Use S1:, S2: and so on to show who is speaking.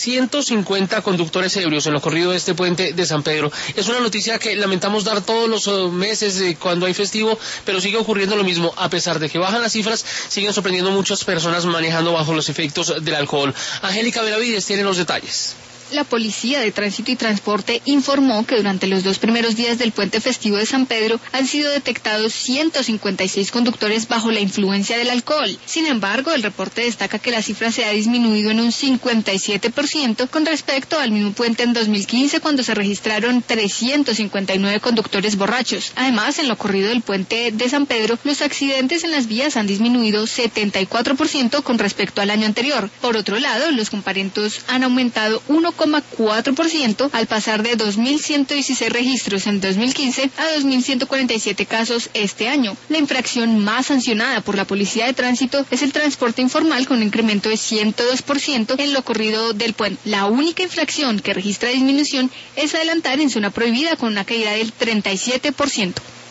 S1: 150 conductores ebrios en lo corrido de este puente de San Pedro. Es una noticia que lamentamos dar todos los meses cuando hay festivo, pero sigue ocurriendo lo mismo. A pesar de que bajan las cifras, siguen sorprendiendo muchas personas manejando bajo los efectos del alcohol. Angélica Benavides tiene los detalles.
S2: La Policía de Tránsito y Transporte informó que durante los 2 primeros días del puente festivo de San Pedro han sido detectados 156 conductores bajo la influencia del alcohol. Sin embargo, el reporte destaca que la cifra se ha disminuido en un 57% con respecto al mismo puente en 2015, cuando se registraron 359 conductores borrachos. Además, en lo corrido del puente de San Pedro, los accidentes en las vías han disminuido 74% con respecto al año anterior. Por otro lado, los comparentos han aumentado 1,4% al pasar de 2.116 registros en 2015 a 2.147 casos este año. La infracción más sancionada por la Policía de Tránsito es el transporte informal, con un incremento de 102% en lo corrido del puente. La única infracción que registra disminución es adelantar en zona prohibida, con una caída del 37%.